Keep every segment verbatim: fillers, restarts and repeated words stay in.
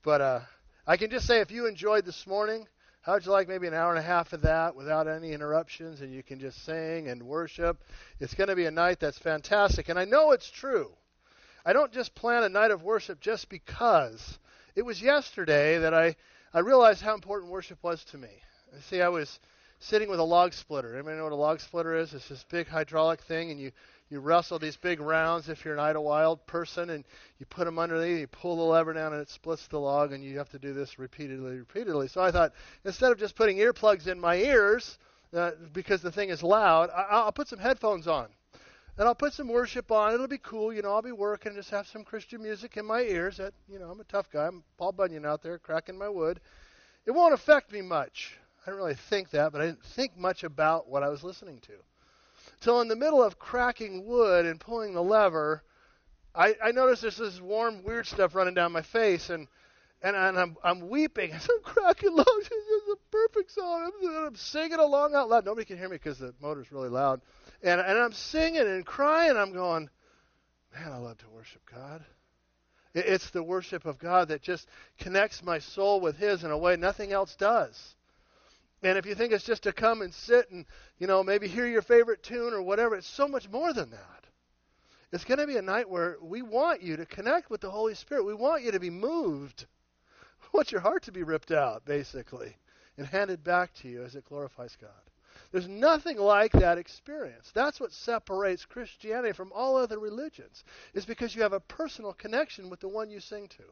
But uh, I can just say if you enjoyed this morning, how would you like maybe an hour and a half of that without any interruptions, and you can just sing and worship? It's going to be a night that's fantastic. And I know it's true. I don't just plan a night of worship just because. It was yesterday that I, I realized how important worship was to me. See, I was sitting with a log splitter. Anybody know what a log splitter is? It's this big hydraulic thing, and you, you wrestle these big rounds if you're an Idlewild person, and you put them underneath, you pull the lever down, and it splits the log, and you have to do this repeatedly, repeatedly. So I thought, instead of just putting earplugs in my ears, uh, because the thing is loud, I, I'll put some headphones on. And I'll put some worship on. It'll be cool. You know, I'll be working, just have some Christian music in my ears. That, you know, I'm a tough guy. I'm Paul Bunyan out there cracking my wood. It won't affect me much. I didn't really think that, but I didn't think much about what I was listening to. Till in the middle of cracking wood and pulling the lever, I, I noticed there's this warm, weird stuff running down my face, and and, and I'm I'm weeping as I'm cracking logs. This is a perfect song. I'm, I'm singing along out loud. Nobody can hear me because the motor's really loud. And and I'm singing and crying. I'm going, man, I love to worship God. It, it's the worship of God that just connects my soul with His in a way nothing else does. And if you think it's just to come and sit and, you know, maybe hear your favorite tune or whatever, it's so much more than that. It's going to be a night where we want you to connect with the Holy Spirit. We want you to be moved. We want your heart to be ripped out, basically, and handed back to you as it glorifies God. There's nothing like that experience. That's what separates Christianity from all other religions, is because you have a personal connection with the one you sing to.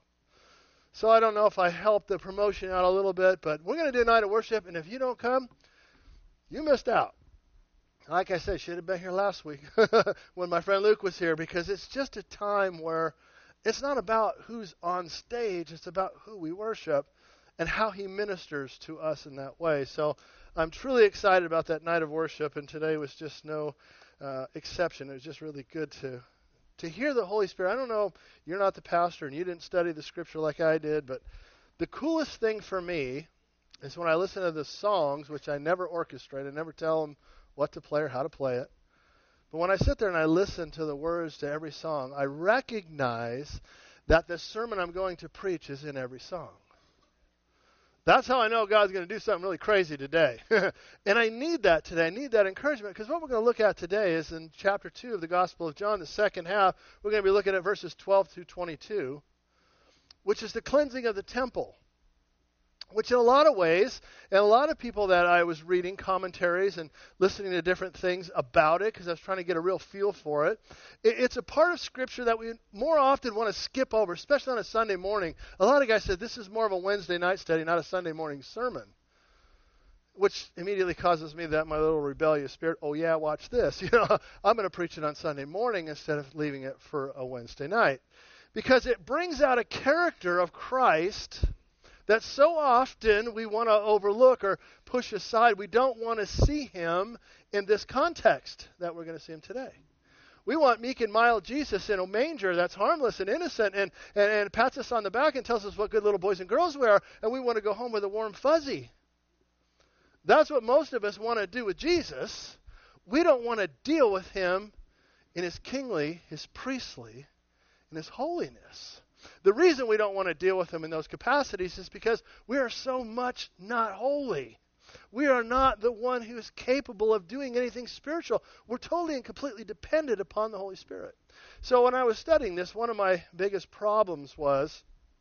So I don't know if I helped the promotion out a little bit, but we're going to do a night of worship, and if you don't come, you missed out. Like I said, should have been here last week when my friend Luke was here, because it's just a time where it's not about who's on stage, it's about who we worship and how He ministers to us in that way. So I'm truly excited about that night of worship, and today was just no uh, exception. It was just really good to to hear the Holy Spirit. I don't know, you're not the pastor and you didn't study the Scripture like I did, but the coolest thing for me is when I listen to the songs, which I never orchestrate. I never tell them what to play or how to play it. But when I sit there and I listen to the words to every song, I recognize that the sermon I'm going to preach is in every song. That's how I know God's going to do something really crazy today. And I need that today. I need that encouragement, because what we're going to look at today is in chapter two of the Gospel of John, the second half. We're going to be looking at verses twelve through twenty-two, which is the cleansing of the temple. Which in a lot of ways, and a lot of people that I was reading commentaries and listening to different things about it, because I was trying to get a real feel for it, it, it's a part of Scripture that we more often want to skip over, especially on a Sunday morning. A lot of guys said this is more of a Wednesday night study, not a Sunday morning sermon, which immediately causes me that my little rebellious spirit, oh yeah, watch this. You know, I'm going to preach it on Sunday morning instead of leaving it for a Wednesday night, because it brings out a character of Christ that so often we want to overlook or push aside. We don't want to see Him in this context that we're going to see Him today. We want meek and mild Jesus in a manger that's harmless and innocent and, and, and pats us on the back and tells us what good little boys and girls we are, and we want to go home with a warm fuzzy. That's what most of us want to do with Jesus. We don't want to deal with Him in His kingly, His priestly, and His holiness. The reason we don't want to deal with Him in those capacities is because we are so much not holy. We are not the one who is capable of doing anything spiritual. We're totally and completely dependent upon the Holy Spirit. So when I was studying this, one of my biggest problems was,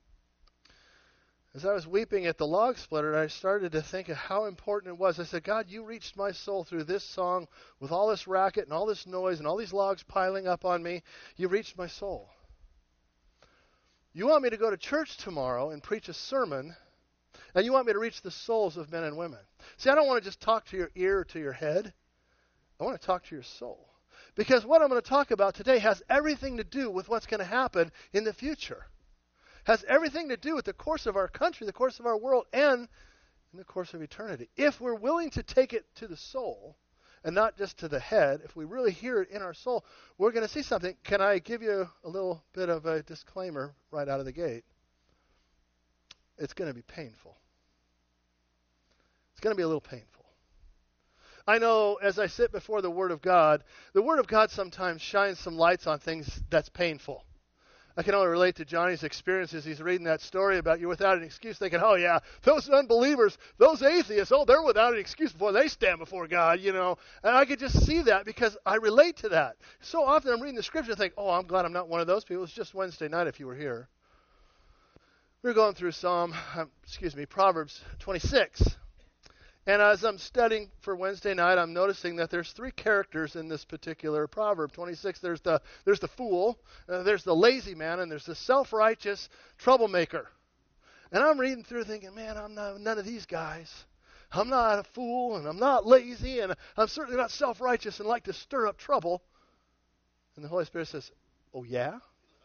as I was weeping at the log splitter, I started to think of how important it was. I said, God, you reached my soul through this song with all this racket and all this noise and all these logs piling up on me. You reached my soul. You want me to go to church tomorrow and preach a sermon, and you want me to reach the souls of men and women. See, I don't want to just talk to your ear or to your head. I want to talk to your soul. Because what I'm going to talk about today has everything to do with what's going to happen in the future. Has everything to do with the course of our country, the course of our world, and in the course of eternity. If we're willing to take it to the soul, and not just to the head, if we really hear it in our soul, we're going to see something. Can I give you a little bit of a disclaimer right out of the gate? It's going to be painful. It's going to be a little painful. I know as I sit before the Word of God, the Word of God sometimes shines some lights on things that's painful. I can only relate to Johnny's experiences. He's reading that story about you're without an excuse, thinking, oh, yeah, those unbelievers, those atheists, oh, they're without an excuse before they stand before God, you know. And I could just see that because I relate to that. So often I'm reading the scripture and think, oh, I'm glad I'm not one of those people. It's just Wednesday night if you were here. We were going through Psalm, um, excuse me, Proverbs twenty-six. And as I'm studying for Wednesday night, I'm noticing that there's three characters in this particular proverb. twenty-six, there's the there's the fool, uh, there's the lazy man, and there's the self-righteous troublemaker. And I'm reading through thinking, man, I'm not none of these guys. I'm not a fool, and I'm not lazy, and I'm certainly not self-righteous and like to stir up trouble. And the Holy Spirit says, oh, yeah?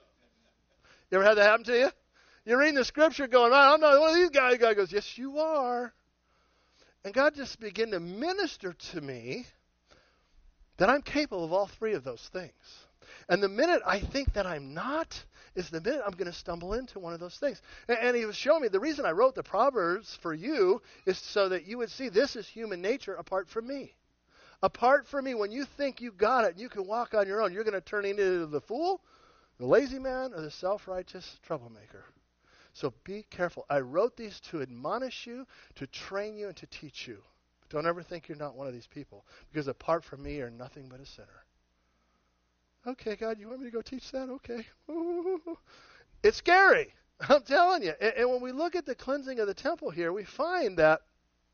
You ever had that happen to you? You're reading the scripture going, I'm not one of these guys. God goes, yes, you are. And God just began to minister to me that I'm capable of all three of those things. And the minute I think that I'm not is the minute I'm going to stumble into one of those things. And, and he was showing me the reason I wrote the Proverbs for you is so that you would see this is human nature apart from me. Apart from me, when you think you got it and you can walk on your own, you're going to turn into the fool, the lazy man, or the self-righteous troublemaker. So be careful. I wrote these to admonish you, to train you, and to teach you. But don't ever think you're not one of these people, because apart from me, you're nothing but a sinner. Okay, God, you want me to go teach that? Okay. Ooh. It's scary. I'm telling you. And, and when we look at the cleansing of the temple here, we find that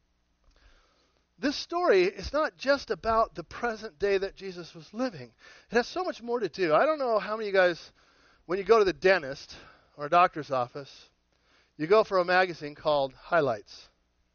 this story is not just about the present day that Jesus was living. It has so much more to do. I don't know how many of you guys, when you go to the dentist or a doctor's office, you go for a magazine called Highlights.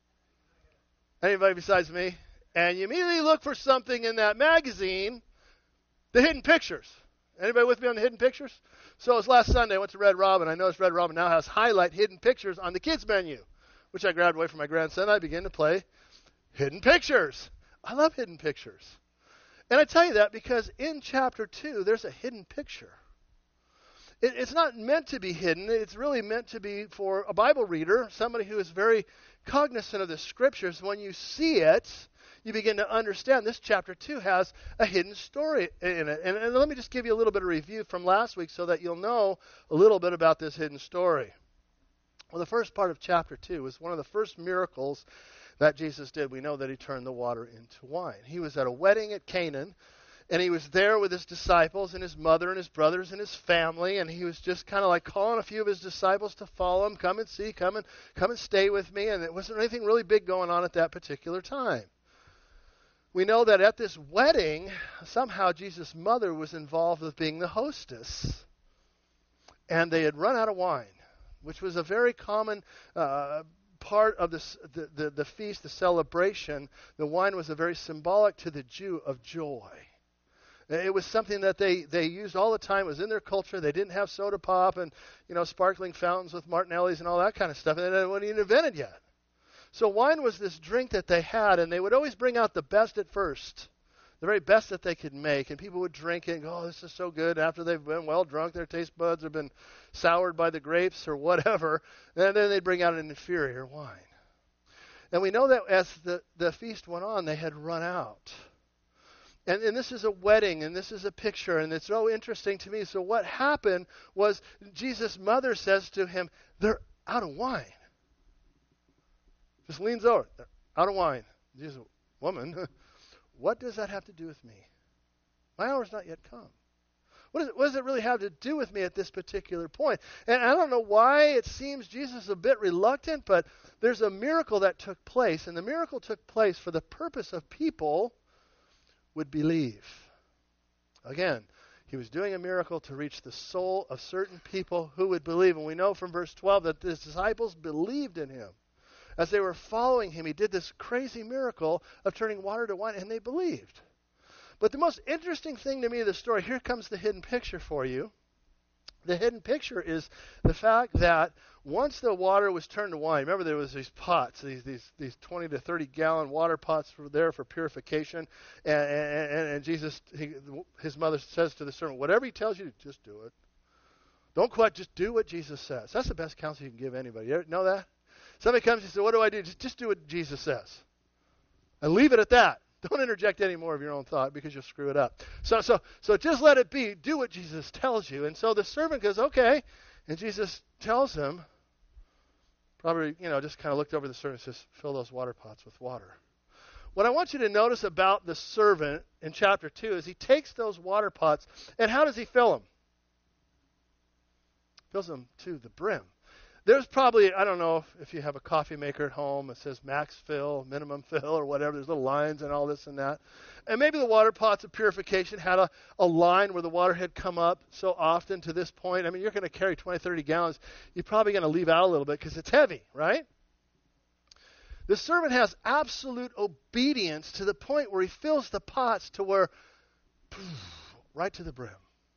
Anybody besides me? And you immediately look for something in that magazine, the hidden pictures. Anybody with me on the hidden pictures? So it was last Sunday, I went to Red Robin. I noticed Red Robin now has highlight hidden pictures on the kids menu, which I grabbed away from my grandson. I began to play hidden pictures. I love hidden pictures. And I tell you that because in chapter two, there's a hidden picture. It, it's not meant to be hidden. It's really meant to be for a Bible reader, somebody who is very cognizant of the scriptures. When you see it, you begin to understand this chapter two has a hidden story in it. And, and let me just give you a little bit of review from last week so that you'll know a little bit about this hidden story. Well, the first part of chapter two was one of the first miracles that Jesus did. We know that he turned the water into wine. He was at a wedding at Canaan, and he was there with his disciples and his mother and his brothers and his family, and he was just kind of like calling a few of his disciples to follow him, come and see, come and come and stay with me, and there wasn't anything really big going on at that particular time. We know that at this wedding, somehow Jesus' mother was involved with being the hostess, and they had run out of wine, which was a very common uh, part of this, the, the, the feast, the celebration. The wine was a very symbolic to the Jew of joy. It was something that they, they used all the time. It was in their culture. They didn't have soda pop and, you know, sparkling fountains with Martinellis and all that kind of stuff. And it wasn't even invented yet. So wine was this drink that they had, and they would always bring out the best at first, the very best that they could make. And people would drink it and go, oh, this is so good. After they've been well drunk, their taste buds have been soured by the grapes or whatever. And then they'd bring out an inferior wine. And we know that as the, the feast went on, they had run out. And, and this is a wedding, and this is a picture, and it's so interesting to me. So what happened was Jesus' mother says to him, they're out of wine. Just leans over, they're out of wine. Jesus, woman, what does that have to do with me? My hour's not yet come. What does, it, what does it really have to do with me at this particular point? And I don't know why it seems Jesus is a bit reluctant, but there's a miracle that took place, and the miracle took place for the purpose of people would believe. Again, he was doing a miracle to reach the soul of certain people who would believe. And we know from verse twelve that the disciples believed in him. As they were following him, he did this crazy miracle of turning water to wine, and they believed. But the most interesting thing to me of the story, here comes the hidden picture for you. The hidden picture is the fact that once the water was turned to wine, remember there was these pots, these these these twenty to thirty gallon water pots were there for purification, and and, and Jesus, he, his mother says to the servant, whatever he tells you, just do it. Don't quit, just do what Jesus says. That's the best counsel you can give anybody. You ever know that? Somebody comes and says, what do I do? Just, just do what Jesus says. And leave it at that. Don't interject any more of your own thought because you'll screw it up. So, so, so just let it be. Do what Jesus tells you. And so the servant goes, okay. And Jesus tells him, probably, you know, just kind of looked over the servant and says, fill those water pots with water. What I want you to notice about the servant in chapter two is he takes those water pots, and how does he fill them? Fills them to the brim. There's probably, I don't know if, if you have a coffee maker at home, it says max fill, minimum fill, or whatever. There's little lines and all this and that. And maybe the water pots of purification had a, a line where the water had come up so often to this point. I mean, you're going to carry twenty, thirty gallons. You're probably going to leave out a little bit because it's heavy, right? The servant has absolute obedience to the point where he fills the pots to where, right to the brim.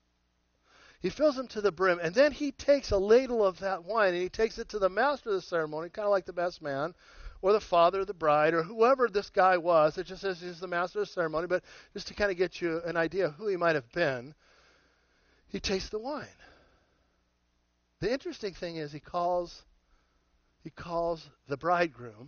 He fills them to the brim, and then he takes a ladle of that wine, and he takes it to the master of the ceremony, kind of like the best man, or the father of the bride, or whoever this guy was. It just says he's the master of the ceremony, but just to kind of get you an idea of who he might have been, he tastes the wine. The interesting thing is he calls, he calls the bridegroom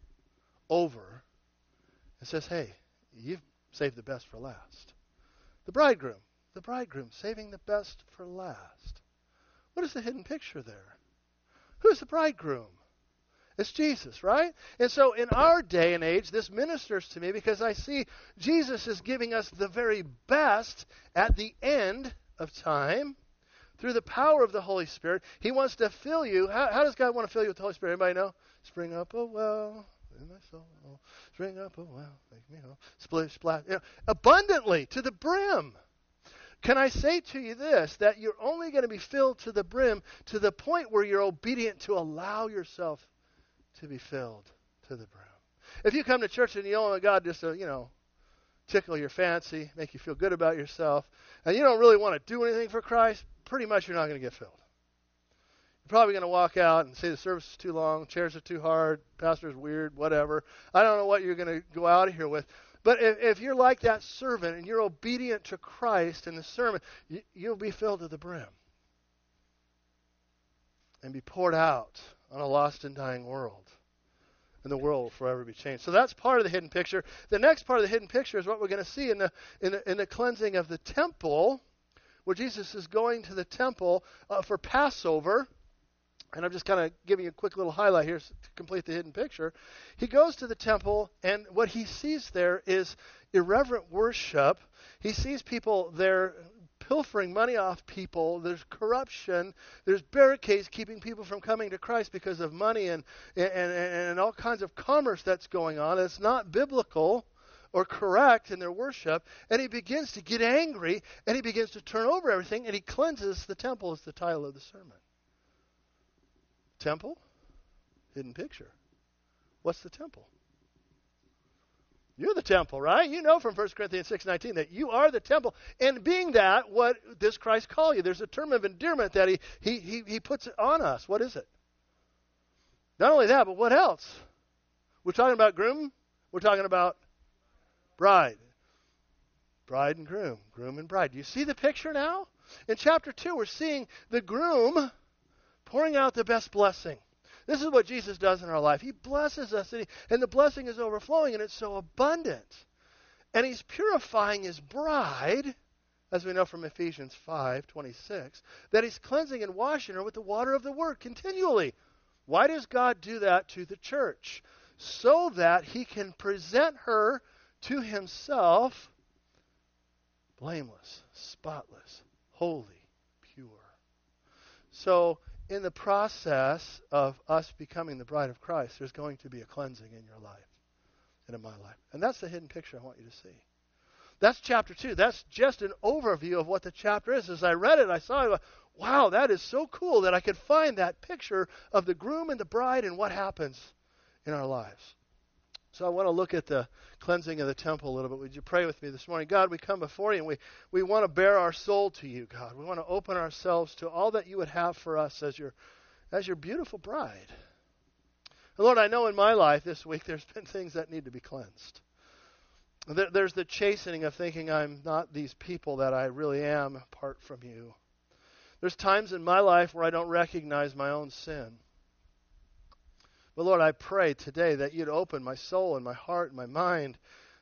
over and says, hey, you've saved the best for last. The bridegroom. The bridegroom, saving the best for last. What is the hidden picture there? Who's the bridegroom? It's Jesus, right? And so in our day and age, this ministers to me because I see Jesus is giving us the very best at the end of time through the power of the Holy Spirit. He wants to fill you. How, how does God want to fill you with the Holy Spirit? Anybody know? Spring up a well in my soul. Spring up a well. Make me whole. Splish, splash. You know, abundantly to the brim. Can I say to you this, that you're only going to be filled to the brim to the point where you're obedient to allow yourself to be filled to the brim. If you come to church and you want God just to, you know, tickle your fancy, make you feel good about yourself, and you don't really want to do anything for Christ, pretty much you're not going to get filled. You're probably going to walk out and say the service is too long, chairs are too hard, pastor's weird, whatever. I don't know what you're going to go out of here with. But if, if you're like that servant and you're obedient to Christ in the sermon, you, you'll be filled to the brim and be poured out on a lost and dying world. And the world will forever be changed. So that's part of the hidden picture. The next part of the hidden picture is what we're going to see in the, in the, in the cleansing of the temple, where Jesus is going to the temple uh, for Passover. And I'm just kind of giving you a quick little highlight here to complete the hidden picture. He goes to the temple, and what he sees there is irreverent worship. He sees people there pilfering money off people. There's corruption. There's barricades keeping people from coming to Christ because of money and, and, and, and all kinds of commerce that's going on. It's not biblical or correct in their worship. And he begins to get angry, and he begins to turn over everything, and he cleanses the temple is the title of the sermon. Temple, hidden picture. What's the temple? You're the temple, right? You know from First Corinthians six nineteen that you are the temple. And being that, what does Christ call you? There's a term of endearment that he, he, he, he puts on us. What is it? Not only that, but what else? We're talking about groom. We're talking about bride. Bride and groom. Groom and bride. Do you see the picture now? In chapter two, we're seeing the groom pouring out the best blessing. This is what Jesus does in our life. He blesses us, and, he, and the blessing is overflowing, and it's so abundant. And he's purifying his bride, as we know from Ephesians five twenty-six, that he's cleansing and washing her with the water of the Word continually. Why does God do that to the church? So that he can present her to himself blameless, spotless, holy, pure. So, in the process of us becoming the bride of Christ, there's going to be a cleansing in your life and in my life. And that's the hidden picture I want you to see. That's chapter two. That's just an overview of what the chapter is. As I read it, I saw, it, wow, that is so cool that I could find that picture of the groom and the bride and what happens in our lives. So I want to look at the cleansing of the temple a little bit. Would you pray with me this morning? God, we come before you, and we, we want to bear our soul to you, God. We want to open ourselves to all that you would have for us as your, as your beautiful bride. And Lord, I know in my life this week there's been things that need to be cleansed. There, there's the chastening of thinking I'm not these people that I really am apart from you. There's times in my life where I don't recognize my own sin. But Lord, I pray today that you'd open my soul and my heart and my mind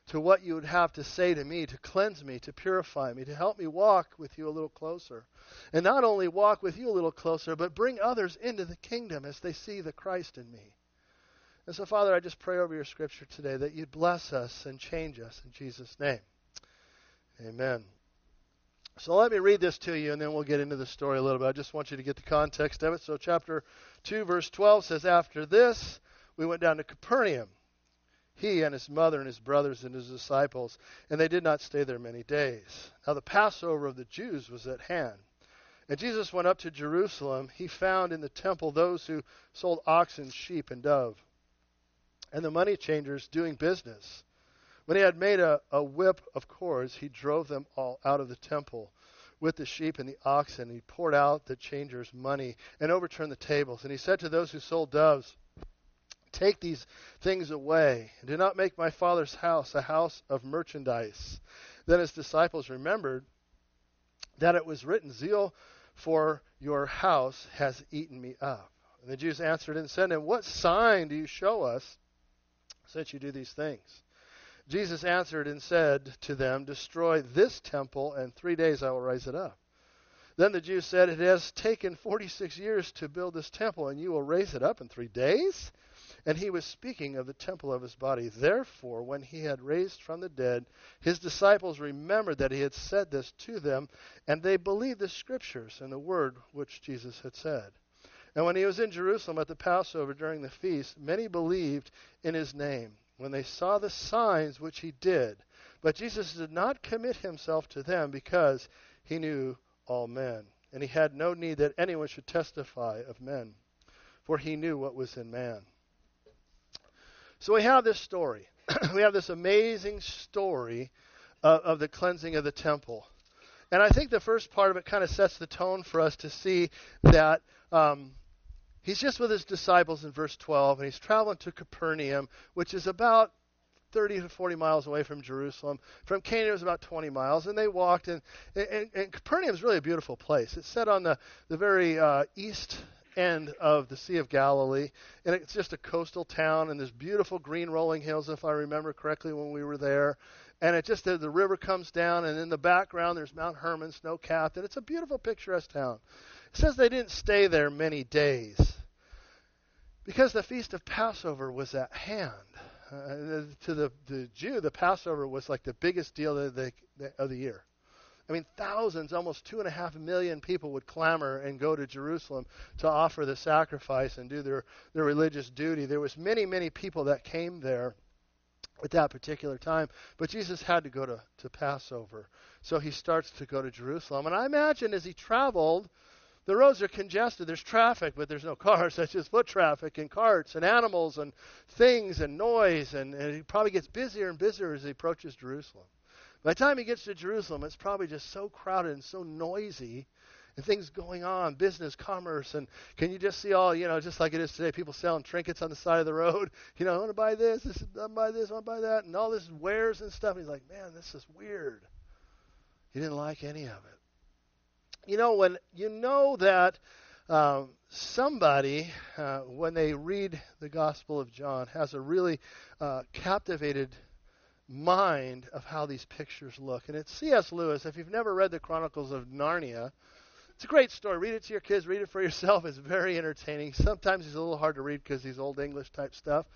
to what you would have to say to me, to cleanse me, to purify me, to help me walk with you a little closer. And not only walk with you a little closer, but bring others into the kingdom as they see the Christ in me. And so, Father, I just pray over your scripture today that you'd bless us and change us in Jesus' name. Amen. So let me read this to you, and then we'll get into the story a little bit. I just want you to get the context of it. So chapter two, verse twelve says, "After this, we went down to Capernaum, he and his mother and his brothers and his disciples, and they did not stay there many days. Now the Passover of the Jews was at hand. And Jesus went up to Jerusalem. He found in the temple those who sold oxen, sheep, and dove, and the money changers doing business. When he had made a, a whip of cords, he drove them all out of the temple with the sheep and the oxen. He poured out the changers' money and overturned the tables. And he said to those who sold doves, 'Take these things away, and do not make my Father's house a house of merchandise.' Then his disciples remembered that it was written, 'Zeal for your house has eaten me up.' And the Jews answered and said to him, 'What sign do you show us since you do these things?' Jesus answered and said to them, 'Destroy this temple, and three days I will raise it up.' Then the Jews said, 'It has taken forty-six years to build this temple, and you will raise it up in three days?' And he was speaking of the temple of his body. Therefore, when he had raised from the dead, his disciples remembered that he had said this to them, and they believed the scriptures and the word which Jesus had said. And when he was in Jerusalem at the Passover during the feast, many believed in his name, when they saw the signs which he did. But Jesus did not commit himself to them, because he knew all men. And he had no need that anyone should testify of men, for he knew what was in man." So we have this story. We have this amazing story of, of the cleansing of the temple. And I think the first part of it kind of sets the tone for us to see that um, he's just with his disciples in verse twelve, and he's traveling to Capernaum, which is about thirty to forty miles away from Jerusalem. From Cana it was about twenty miles, and they walked. And, and, and Capernaum is really a beautiful place. It's set on the, the very uh, east end of the Sea of Galilee, and it's just a coastal town, and there's beautiful green rolling hills, if I remember correctly, when we were there. And it just, the, the river comes down, and in the background there's Mount Hermon, snow-capped, and it's a beautiful, picturesque town. It says they didn't stay there many days because the Feast of Passover was at hand. Uh, to the, the Jew, the Passover was like the biggest deal of the, of the year. I mean, thousands, almost two and a half million people would clamor and go to Jerusalem to offer the sacrifice and do their, their religious duty. There was many, many people that came there at that particular time. But Jesus had to go to, to Passover. So he starts to go to Jerusalem. And I imagine as he traveled, the roads are congested. There's traffic, but there's no cars. That's just foot traffic and carts and animals and things and noise. And, and he probably gets busier and busier as he approaches Jerusalem. By the time he gets to Jerusalem, it's probably just so crowded and so noisy and things going on, business, commerce, and can you just see all, you know, just like it is today, people selling trinkets on the side of the road. You know, I want to buy this, this I want to buy this, I want to buy that, and all this wares and stuff. He's like, man, this is weird. He didn't like any of it. You know, when you know that um, somebody, uh, when they read the Gospel of John, has a really uh, captivated mind of how these pictures look. And it's C S Lewis. If you've never read the Chronicles of Narnia, it's a great story. Read it to your kids. Read it for yourself. It's very entertaining. Sometimes it's a little hard to read because he's old English type stuff.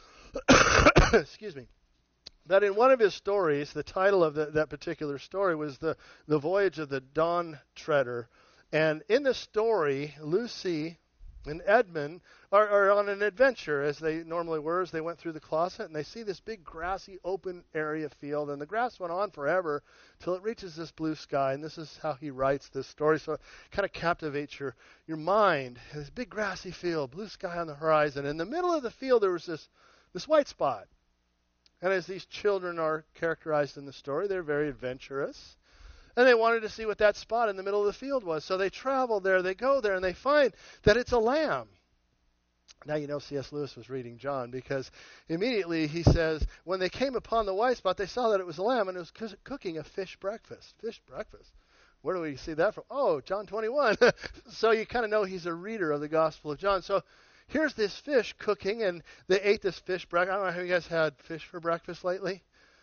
Excuse me. But in one of his stories, the title of the, that particular story was the, the Voyage of the Dawn Treader. And in the story, Lucy and Edmund are, are on an adventure, as they normally were, as they went through the closet, and they see this big grassy open area field, and the grass went on forever till it reaches this blue sky, and this is how he writes this story, so it kind of captivates your, your mind. This big grassy field, blue sky on the horizon. In the middle of the field, there was this, this white spot. And as these children are characterized in the story, they're very adventurous. And they wanted to see what that spot in the middle of the field was. So they travel there, they go there, and they find that it's a lamb. Now you know C S Lewis was reading John, because immediately he says, when they came upon the white spot, they saw that it was a lamb, and it was cooking a fish breakfast. Fish breakfast. Where do we see that from? Oh, John twenty-one. So you kind of know he's a reader of the Gospel of John. So here's this fish cooking, and they ate this fish breakfast. I don't know how you guys had fish for breakfast lately.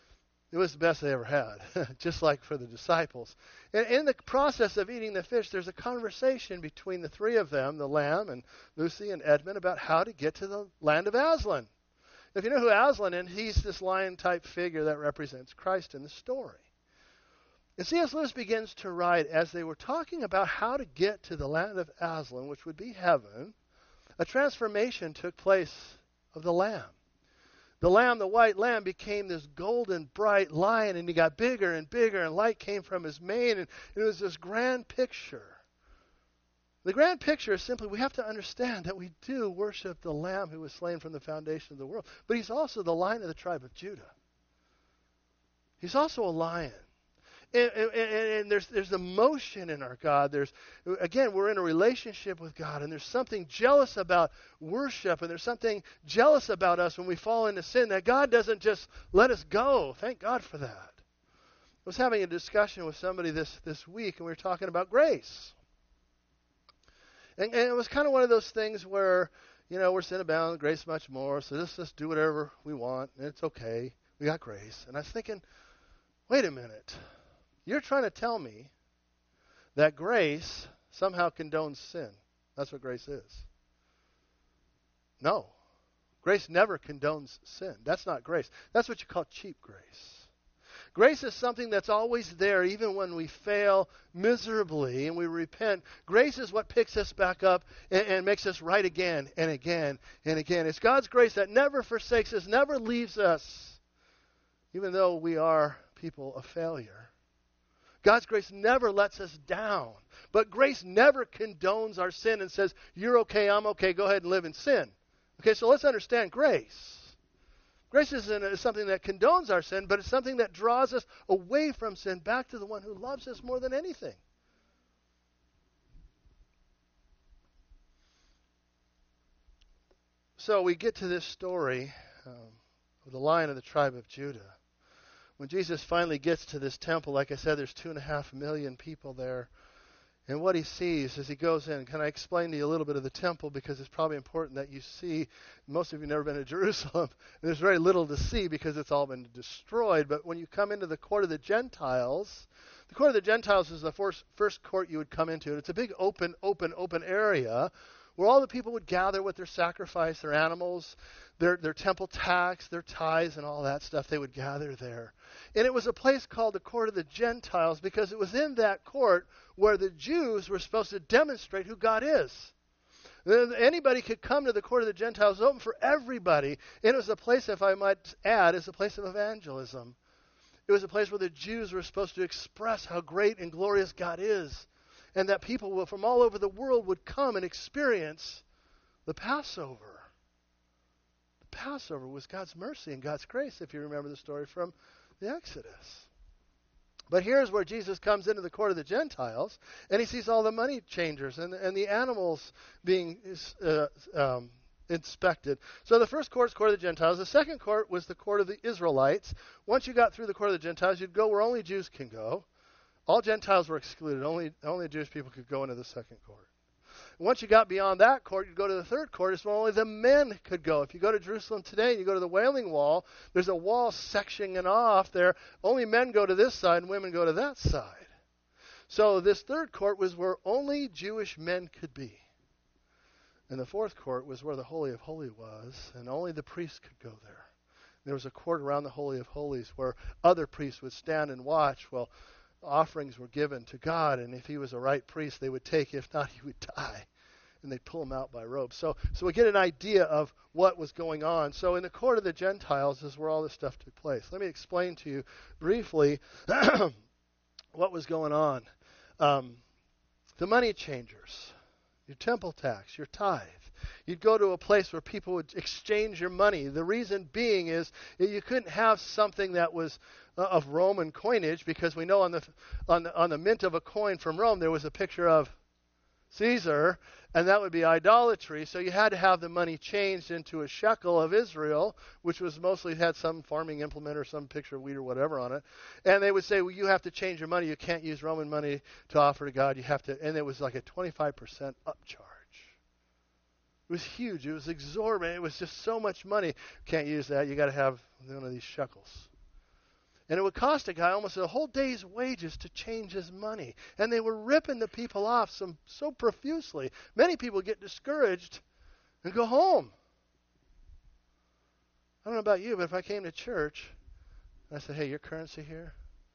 It was the best they ever had, just like for the disciples. And in the process of eating the fish, there's a conversation between the three of them, the lamb and Lucy and Edmund, about how to get to the land of Aslan. If you know who Aslan is, he's this lion-type figure that represents Christ in the story. And C S. Lewis begins to write, as they were talking about how to get to the land of Aslan, which would be heaven, a transformation took place of the lamb. The lamb, the white lamb, became this golden, bright lion, and he got bigger and bigger, and light came from his mane, and it was this grand picture. The grand picture is simply we have to understand that we do worship the Lamb who was slain from the foundation of the world, but he's also the Lion of the tribe of Judah. He's also a lion. And, and, and there's there's emotion in our God. There's again, we're in a relationship with God, and there's something jealous about worship, and there's something jealous about us when we fall into sin, that God doesn't just let us go. Thank God for that. I was having a discussion with somebody this, this week, and we were talking about grace. And, and it was kind of one of those things where, you know, we're sin abound, grace much more, so let's just do whatever we want, and it's okay. We got grace. And I was thinking, wait a minute. You're trying to tell me that grace somehow condones sin. That's what grace is. No. Grace never condones sin. That's not grace. That's what you call cheap grace. Grace is something that's always there even when we fail miserably and we repent. Grace is what picks us back up and, and makes us right again and again and again. It's God's grace that never forsakes us, never leaves us, even though we are people of failure. God's grace never lets us down. But grace never condones our sin and says, you're okay, I'm okay, go ahead and live in sin. Okay, so let's understand grace. Grace isn't something that condones our sin, but it's something that draws us away from sin, back to the one who loves us more than anything. So we get to this story um, of the Lion of the tribe of Judah. When Jesus finally gets to this temple, like I said, there's two and a half million people there. And what he sees as he goes in, can I explain to you a little bit of the temple, because it's probably important that you see. Most of you have never been to Jerusalem. There's very little to see because it's all been destroyed. But when you come into the court of the Gentiles, the court of the Gentiles is the first, first court you would come into. And it's a big open, open, open area where all the people would gather with their sacrifice, their animals, their, their temple tax, their tithes, and all that stuff. They would gather there. And it was a place called the court of the Gentiles because it was in that court where the Jews were supposed to demonstrate who God is. Anybody could come to the court of the Gentiles. It was open for everybody. And it was a place, if I might add, is a place of evangelism. It was a place where the Jews were supposed to express how great and glorious God is, and that people from all over the world would come and experience the Passover. The Passover was God's mercy and God's grace, if you remember the story from the Exodus. But here's where Jesus comes into the court of the Gentiles, and he sees all the money changers and, and the animals being uh, um, inspected. So the first court is the court of the Gentiles. The second court was the court of the Israelites. Once you got through the court of the Gentiles, you'd go where only Jews can go. All Gentiles were excluded. Only, only Jewish people could go into the second court. Once you got beyond that court, you'd go to the third court. It's where only the men could go. If you go to Jerusalem today and you go to the Wailing Wall, there's a wall sectioning off there. Only men go to this side and women go to that side. So this third court was where only Jewish men could be. And the fourth court was where the Holy of Holies was, and only the priests could go there. There was a court around the Holy of Holies where other priests would stand and watch. Well, offerings were given to God, and if he was a right priest, they would take. If not, he would die, and they'd pull him out by ropes. So, so we get an idea of what was going on. So in the court of the Gentiles is where all this stuff took place. Let me explain to you briefly what was going on. Um, the money changers, your temple tax, your tithe. You'd go to a place where people would exchange your money. The reason being is that you couldn't have something that was uh, of Roman coinage, because we know on the, on the on the mint of a coin from Rome there was a picture of Caesar, and that would be idolatry. So you had to have the money changed into a shekel of Israel, which was mostly had some farming implement or some picture of wheat or whatever on it. And they would say, well, you have to change your money. You can't use Roman money to offer to God. You have to, and it was like a twenty-five percent upcharge. It was huge. It was exorbitant. It was just so much money. Can't use that. You got to have one of these shekels. And it would cost a guy almost a whole day's wages to change his money. And they were ripping the people off so, so profusely. Many people get discouraged and go home. I don't know about you, but if I came to church and I said, hey, your currency here?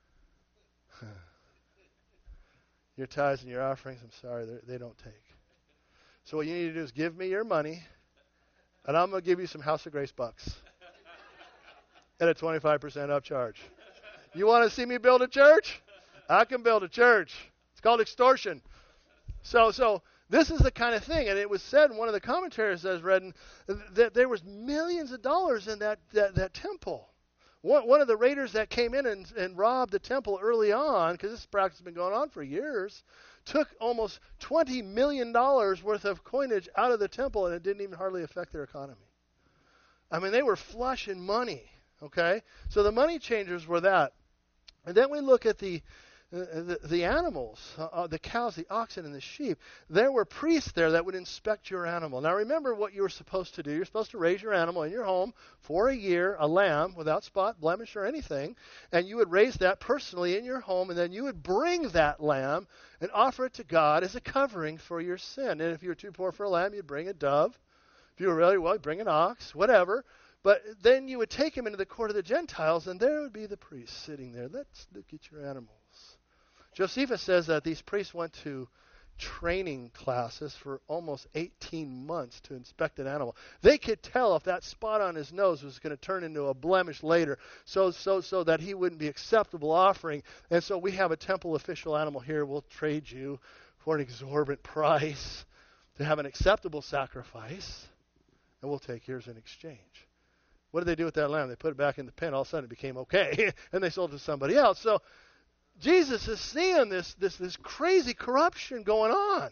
Your tithes and your offerings, I'm sorry, they don't take. So what you need to do is give me your money, and I'm going to give you some House of Grace bucks at a twenty-five percent upcharge. You want to see me build a church? I can build a church. It's called extortion. So, so this is the kind of thing, and it was said in one of the commentaries I was reading that there was millions of dollars in that that, that temple. One, one of the raiders that came in and, and robbed the temple early on, because this practice has been going on for years, took almost twenty million dollars worth of coinage out of the temple, and it didn't even hardly affect their economy. I mean, they were flush in money, okay? So the money changers were that. And then we look at the uh, the, the animals, uh, the cows, the oxen, and the sheep. There were priests there that would inspect your animal. Now remember what you were supposed to do. You're supposed to raise your animal in your home for a year, a lamb without spot, blemish, or anything. And you would raise that personally in your home, and then you would bring that lamb and offer it to God as a covering for your sin. And if you were too poor for a lamb, you'd bring a dove. If you were really well, you'd bring an ox, whatever. But then you would take him into the court of the Gentiles, and there would be the priest sitting there. Let's look at your animals. Josephus says that these priests went to training classes for almost eighteen months to inspect an animal. They could tell if that spot on his nose was going to turn into a blemish later, so so so that he wouldn't be acceptable offering. And so we have a temple official animal here. We'll trade you for an exorbitant price to have an acceptable sacrifice, and we'll take yours in exchange. What did they do with that lamb? They put it back in the pen. All of a sudden it became okay, and they sold it to somebody else. So Jesus is seeing this, this, this crazy corruption going on.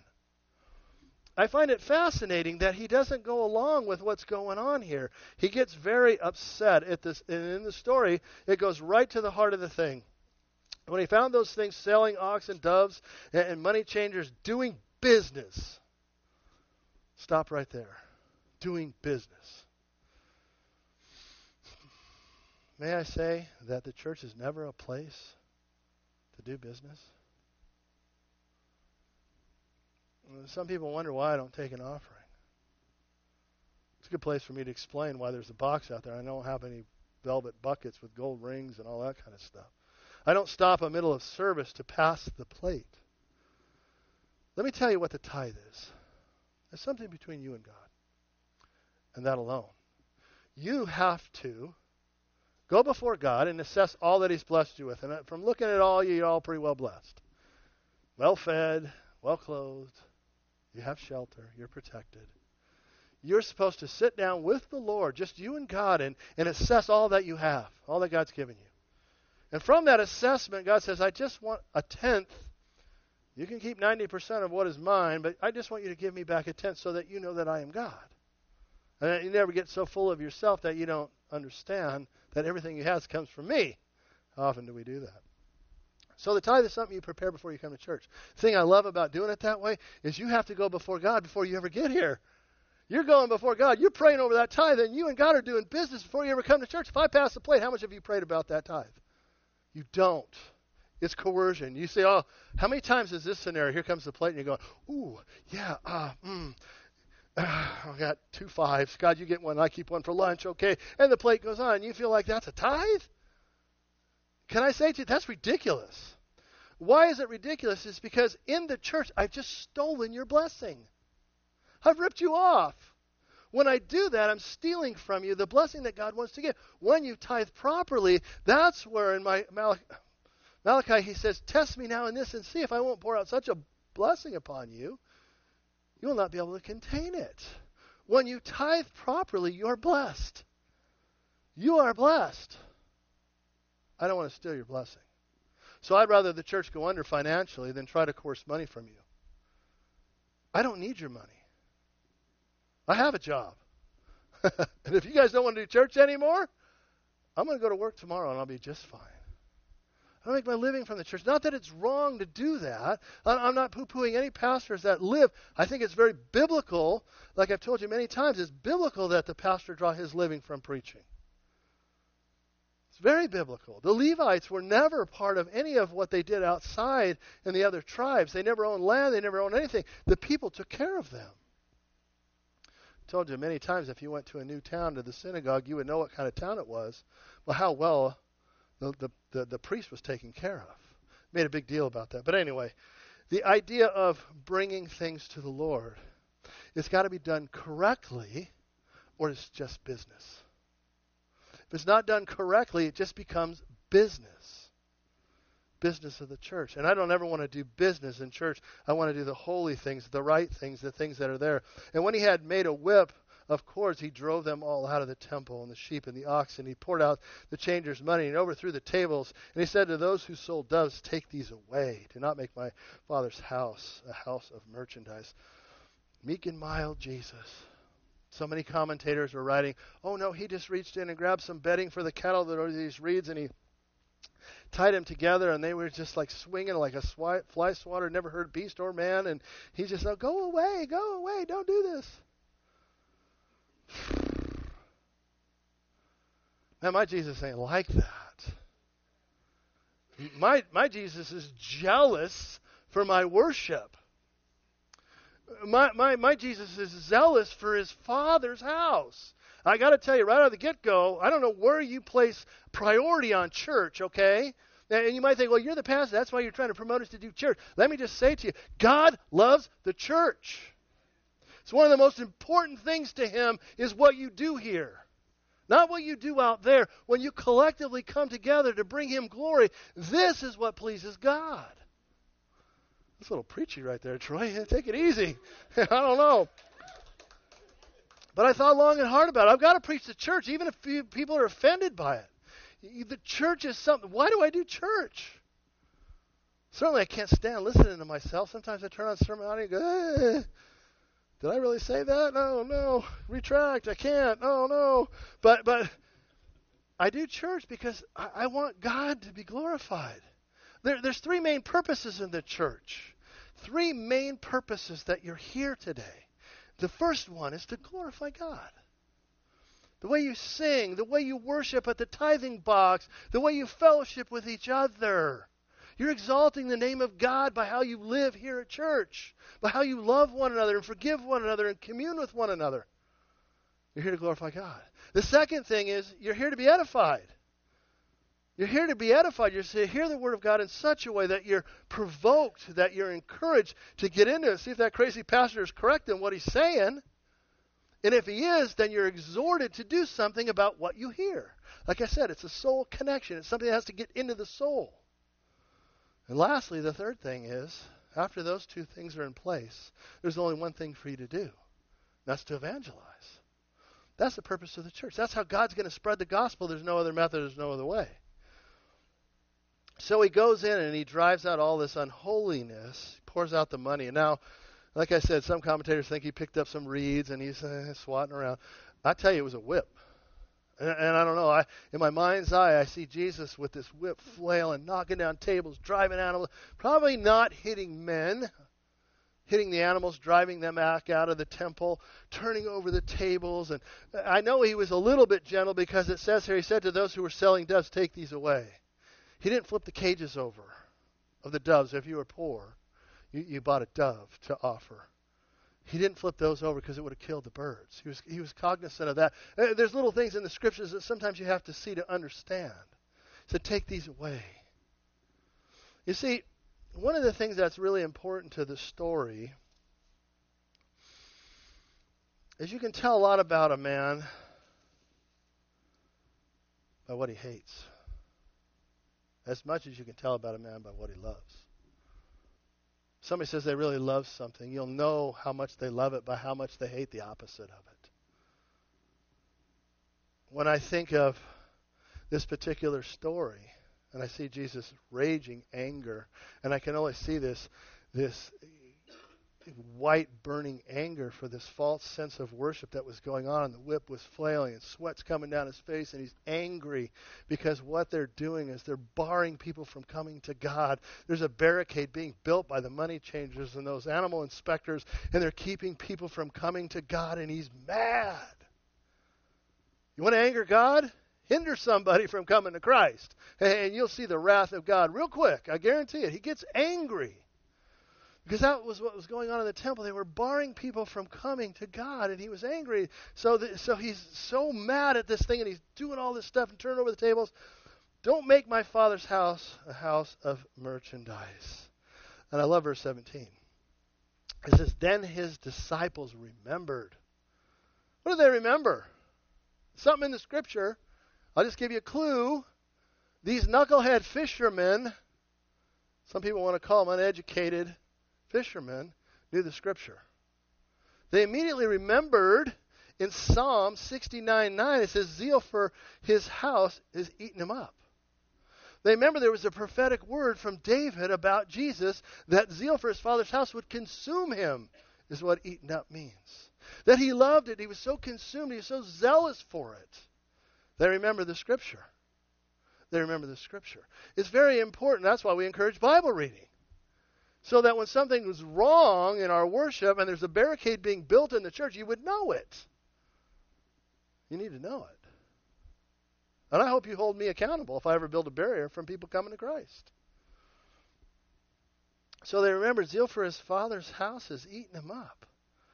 I find it fascinating that he doesn't go along with what's going on here. He gets very upset at this. And in the story, it goes right to the heart of the thing. When he found those things, selling oxen, doves, and, and money changers doing business. Stop right there. Doing business. May I say that the church is never a place to do business? Some people wonder why I don't take an offering. It's a good place for me to explain why there's a box out there. I don't have any velvet buckets with gold rings and all that kind of stuff. I don't stop in the middle of service to pass the plate. Let me tell you what the tithe is. It's something between you and God. And that alone. You have to go before God and assess all that he's blessed you with. And from looking at all, you're all pretty well blessed. Well fed, well clothed. You have shelter. You're protected. You're supposed to sit down with the Lord, just you and God, and, and assess all that you have, all that God's given you. And from that assessment, God says, I just want a tenth. You can keep ninety percent of what is mine, but I just want you to give me back a tenth so that you know that I am God. And you never get so full of yourself that you don't understand that everything you have comes from me. How often do we do that? So the tithe is something you prepare before you come to church. The thing I love about doing it that way is you have to go before God before you ever get here. You're going before God. You're praying over that tithe, and you and God are doing business before you ever come to church. If I pass the plate, how much have you prayed about that tithe? You don't. It's coercion. You say, oh, how many times is this scenario? Here comes the plate, and you're going, ooh, yeah, uh, mm. Uh, I got two fives. God, you get one. I keep one for lunch. Okay. And the plate goes on. And you feel like that's a tithe? Can I say to you, that's ridiculous. Why is it ridiculous? It's because in the church, I've just stolen your blessing. I've ripped you off. When I do that, I'm stealing from you the blessing that God wants to give. When you tithe properly, that's where in my Malachi, Malachi he says, test me now in this and see if I won't pour out such a blessing upon you. You will not be able to contain it. When you tithe properly, you're blessed. You are blessed. I don't want to steal your blessing. So I'd rather the church go under financially than try to coerce money from you. I don't need your money. I have a job. And if you guys don't want to do church anymore, I'm going to go to work tomorrow and I'll be just fine. I don't make my living from the church. Not that it's wrong to do that. I'm not poo-pooing any pastors that live. I think it's very biblical. Like I've told you many times, it's biblical that the pastor draw his living from preaching. It's very biblical. The Levites were never part of any of what they did outside in the other tribes. They never owned land. They never owned anything. The people took care of them. I told you many times, if you went to a new town to the synagogue, you would know what kind of town it was, but how well the, the, the, the priest was taken care of. Made a big deal about that. But anyway, the idea of bringing things to the Lord, it's got to be done correctly, or it's just business. If it's not done correctly, it just becomes business. Business of the church. And I don't ever want to do business in church. I want to do the holy things, the right things, the things that are there. And when he had made a whip of cords, he drove them all out of the temple, and the sheep and the oxen. He poured out the changers' money and overthrew the tables. And he said to those who sold doves, take these away. Do not make my Father's house a house of merchandise. Meek and mild Jesus. So many commentators were writing, oh no, he just reached in and grabbed some bedding for the cattle that are these reeds, and he tied them together, and they were just like swinging like a swi- fly swatter, never heard beast or man, and he just said, go away, go away, don't do this. Now, my Jesus ain't like that. My, my Jesus is jealous for my worship. My, my, my Jesus is zealous for his Father's house. I got to tell you right out of the get-go, I don't know where you place priority on church, okay? And you might think, well, you're the pastor. That's why you're trying to promote us to do church. Let me just say to you, God loves the church. It's one of the most important things to him is what you do here. Not what you do out there. When you collectively come together to bring him glory, this is what pleases God. That's a little preachy right there, Troy. Take it easy. I don't know. But I thought long and hard about it. I've got to preach the church, even if people are offended by it. The church is something. Why do I do church? Certainly I can't stand listening to myself. Sometimes I turn on sermon audio and go, eh, did I really say that? No, no. Retract. I can't. Oh, no. But but I do church because I, I want God to be glorified. There, there's three main purposes in the church. Three main purposes that you're here today. The first one is to glorify God. The way you sing, the way you worship at the tithing box, the way you fellowship with each other. You're exalting the name of God by how you live here at church, by how you love one another and forgive one another and commune with one another. You're here to glorify God. The second thing is you're here to be edified. You're here to be edified. You're to hear the word of God in such a way that you're provoked, that you're encouraged to get into it. See if that crazy pastor is correct in what he's saying. And if he is, then you're exhorted to do something about what you hear. Like I said, it's a soul connection. It's something that has to get into the soul. And lastly, the third thing is, after those two things are in place, there's only one thing for you to do. And that's to evangelize. That's the purpose of the church. That's how God's going to spread the gospel. There's no other method. There's no other way. So he goes in and he drives out all this unholiness, pours out the money. And now, like I said, some commentators think he picked up some reeds and he's uh, swatting around. I tell you, it was a whip. And, and I don't know, I, in my mind's eye, I see Jesus with this whip flailing, knocking down tables, driving animals, probably not hitting men, hitting the animals, driving them back out of the temple, turning over the tables. And I know he was a little bit gentle because it says here, he said to those who were selling doves, take these away. He didn't flip the cages over of the doves. If you were poor, you, you bought a dove to offer. He didn't flip those over because it would have killed the birds. He was he was cognizant of that. Uh, there's little things in the scriptures that sometimes you have to see to understand. He said, take these away. You see, one of the things that's really important to the story is you can tell a lot about a man by what he hates. As much as you can tell about a man by what he loves. Somebody says they really love something, you'll know how much they love it by how much they hate the opposite of it. When I think of this particular story, and I see Jesus raging anger, and I can only see this, this white burning anger for this false sense of worship that was going on. The whip was flailing and sweat's coming down his face, and he's angry because what they're doing is they're barring people from coming to God. There's a barricade being built by the money changers and those animal inspectors, and they're keeping people from coming to God, and he's mad. You want to anger God? hinder somebody from coming to Christ. And you'll see the wrath of God real quick. I guarantee it. He gets angry. Because that was what was going on in the temple. They were barring people from coming to God, and he was angry. So the, so he's so mad at this thing, and he's doing all this stuff and turning over the tables. Don't make my Father's house a house of merchandise. And I love verse seventeen. It says, then his disciples remembered. What do they remember? Something in the Scripture. I'll just give you a clue. These knucklehead fishermen, some people want to call them uneducated fishermen, knew the Scripture. They immediately remembered in Psalm sixty-nine nine, it says, zeal for his house is eating him up. They remember there was a prophetic word from David about Jesus, that zeal for his Father's house would consume him, is what eaten up means. That he loved it. He was so consumed. He was so zealous for it. They remember the Scripture. They remember the Scripture. It's very important. That's why we encourage Bible reading. So that when something was wrong in our worship and there's a barricade being built in the church, you would know it. You need to know it. And I hope you hold me accountable if I ever build a barrier from people coming to Christ. So they remembered zeal for his Father's house is eating him up.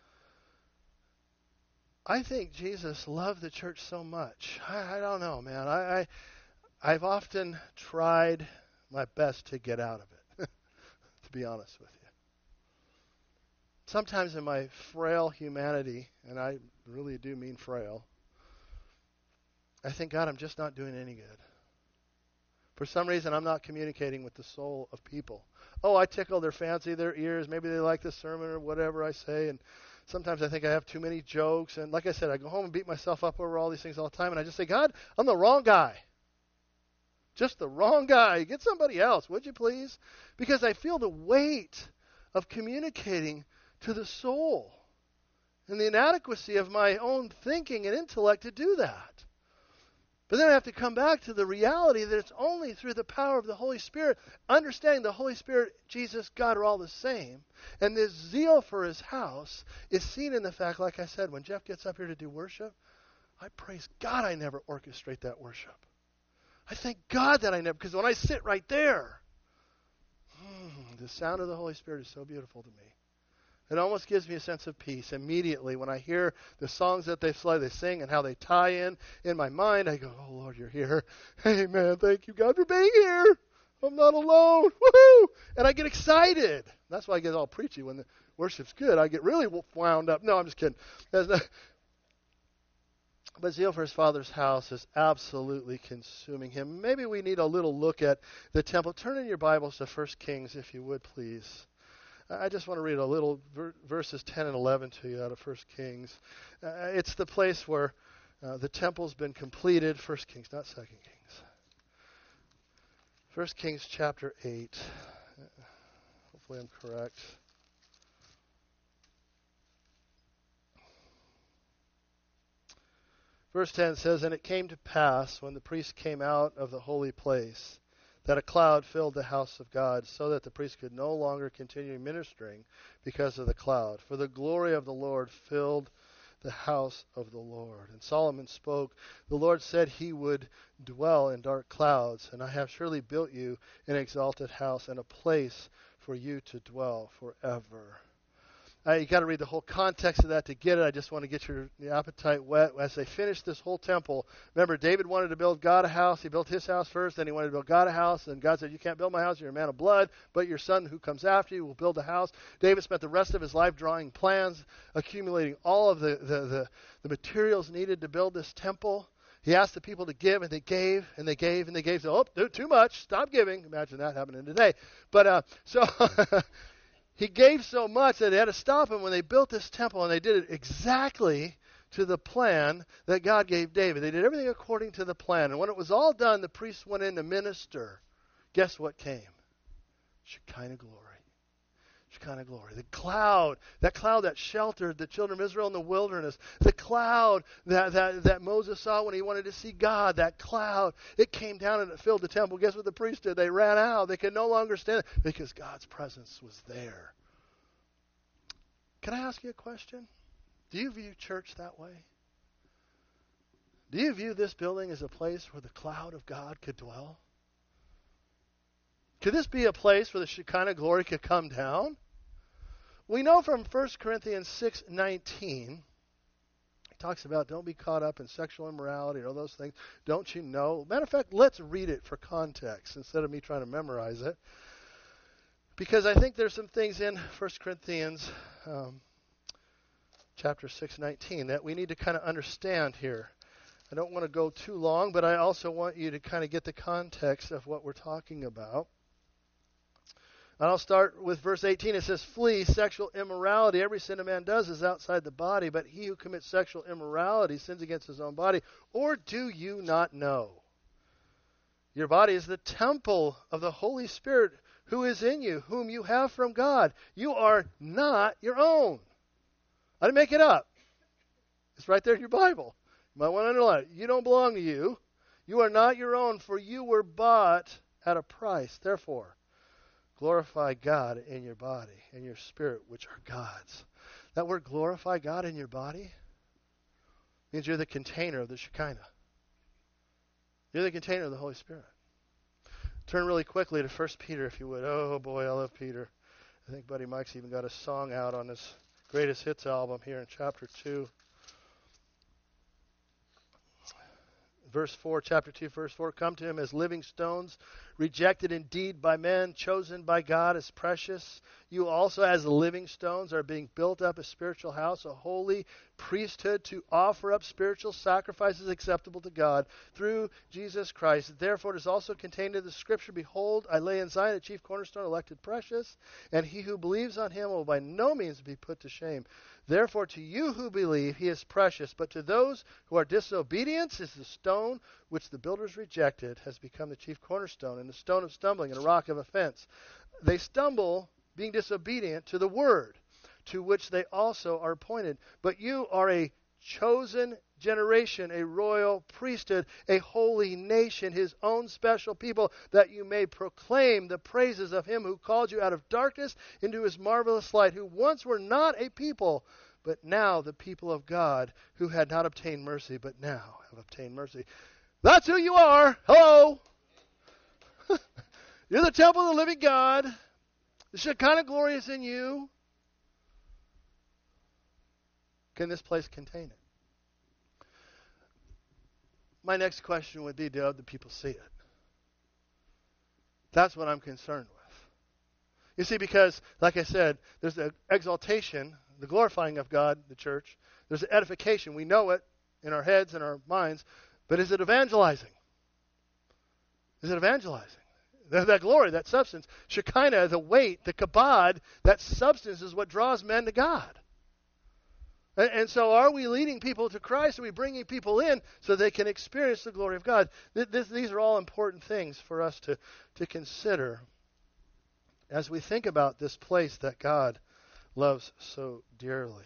I think Jesus loved the church so much. I, I don't know, man. I, I, I've often tried my best to get out of it. To be honest with you. Sometimes in my frail humanity, and I really do mean frail, I think, God, I'm just not doing any good. For some reason, I'm not communicating with the soul of people. Oh, I tickle their fancy, their ears. Maybe they like the sermon or whatever I say. And sometimes I think I have too many jokes. And like I said, I go home and beat myself up over all these things all the time. And I just say, God, I'm the wrong guy. Just the wrong guy. Get somebody else, would you please? Because I feel the weight of communicating to the soul and the inadequacy of my own thinking and intellect to do that. But then I have to come back to the reality that it's only through the power of the Holy Spirit, understanding the Holy Spirit, Jesus, God are all the same. And this zeal for his house is seen in the fact, like I said, when Jeff gets up here to do worship, I praise God I never orchestrate that worship. I thank God that I never, because when I sit right there, hmm, the sound of the Holy Spirit is so beautiful to me. It almost gives me a sense of peace immediately when I hear the songs that they play, they sing, and how they tie in. In my mind, I go, oh, Lord, you're here. Amen. Thank you, God, for being here. I'm not alone. Woohoo! And I get excited. That's why I get all preachy when the worship's good. I get really wound up. No, I'm just kidding. That's not, But zeal for his Father's house is absolutely consuming him. Maybe we need a little look at the temple. Turn in your Bibles to First Kings, if you would, please. I just want to read a little ver- verses ten and eleven to you out of First Kings. Uh, it's the place where uh, the temple's been completed. First Kings, not Second Kings. First Kings chapter eight. Uh, hopefully I'm correct. Verse ten says, and it came to pass, when the priest came out of the holy place, that a cloud filled the house of God, so that the priest could no longer continue ministering because of the cloud. For the glory of the Lord filled the house of the Lord. And Solomon spoke, the Lord said he would dwell in dark clouds, and I have surely built you an exalted house and a place for you to dwell forever. Uh, you got to read the whole context of that to get it. I just want to get your, your appetite wet. As they finish this whole temple, remember, David wanted to build God a house. He built his house first, then he wanted to build God a house. And God said, you can't build my house. You're a man of blood, but your son who comes after you will build a house. David spent the rest of his life drawing plans, accumulating all of the, the, the, the materials needed to build this temple. He asked the people to give, and they gave, and they gave, and they gave. So, oh, too much. Stop giving. Imagine that happening today. But uh, so... He gave so much that they had to stop him when they built this temple, and they did it exactly to the plan that God gave David. They did everything according to the plan. And when it was all done, the priests went in to minister. Guess what came? Shekinah glory. Shekinah glory. The cloud, that cloud that sheltered the children of Israel in the wilderness. The cloud that, that, that Moses saw when he wanted to see God. That cloud, it came down and it filled the temple. Guess what the priests did? They ran out. They could no longer stand because God's presence was there. Can I ask you a question? Do you view church that way? Do you view this building as a place where the cloud of God could dwell? Could this be a place where the Shekinah glory could come down? We know from First Corinthians six nineteen, it talks about don't be caught up in sexual immorality and all those things. Don't you know? Matter of fact, let's read it for context instead of me trying to memorize it. Because I think there's some things in First Corinthians um, chapter six nineteen that we need to kind of understand here. I don't want to go too long, but I also want you to kind of get the context of what we're talking about. And I'll start with verse eighteen. It says, flee sexual immorality. Every sin a man does is outside the body, but he who commits sexual immorality sins against his own body. Or do you not know? Your body is the temple of the Holy Spirit who is in you, whom you have from God. You are not your own. I didn't make it up. It's right there in your Bible. You might want to underline it. You don't belong to you. You are not your own, for you were bought at a price. Therefore, glorify God in your body and your spirit, which are God's. That word glorify God in your body means you're the container of the Shekinah. You're the container of the Holy Spirit. Turn really quickly to First Peter, if you would. Oh, boy, I love Peter. I think Buddy Mike's even got a song out on this Greatest Hits album here in chapter two. Verse four, chapter two, verse four, come to him as living stones, rejected indeed by men, chosen by God as precious. You also as living stones are being built up a spiritual house, a holy priesthood to offer up spiritual sacrifices acceptable to God through Jesus Christ. Therefore it is also contained in the scripture, behold, I lay in Zion a chief cornerstone, elected precious, and he who believes on him will by no means be put to shame. Therefore, to you who believe, he is precious. But to those who are disobedient, is the stone which the builders rejected has become the chief cornerstone, and the stone of stumbling, and a rock of offense. They stumble, being disobedient to the word, to which they also are appointed. But you are a chosen generation, a royal priesthood, a holy nation, his own special people, that you may proclaim the praises of him who called you out of darkness into his marvelous light, who once were not a people, but now the people of God, who had not obtained mercy, but now have obtained mercy. That's who you are. Hello. You're the temple of the living God. The Shekinah glory is in you. Can this place contain it? My next question would be, do other people see it? That's what I'm concerned with. You see, because, like I said, there's the exaltation, the glorifying of God, the church. There's the edification. We know it in our heads and our minds. But is it evangelizing? Is it evangelizing? That, that glory, that substance, Shekinah, the weight, the kabod, that substance is what draws men to God. And, and so are we leading people to Christ? Are we bringing people in so they can experience the glory of God? Th- this, these are all important things for us to, to consider as we think about this place that God loves so dearly.